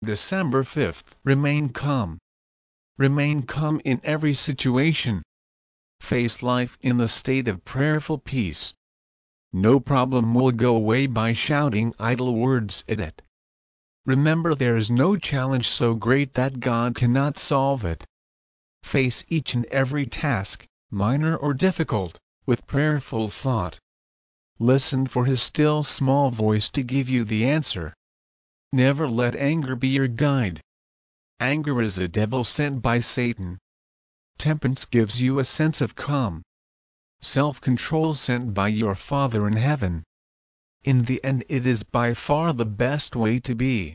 December 5th. Remain calm. Remain calm in every situation. Face life in the state of prayerful peace. No problem will go away by shouting idle words at it. Remember, there is no challenge so great that God cannot solve it. Face each and every task, minor or difficult, with prayerful thought. Listen for His still small voice to give you the answer. Never let anger be your guide. Anger is a devil sent by Satan. Temperance gives you a sense of calm. Self-control sent by your Father in heaven. In the end, it is by far the best way to be.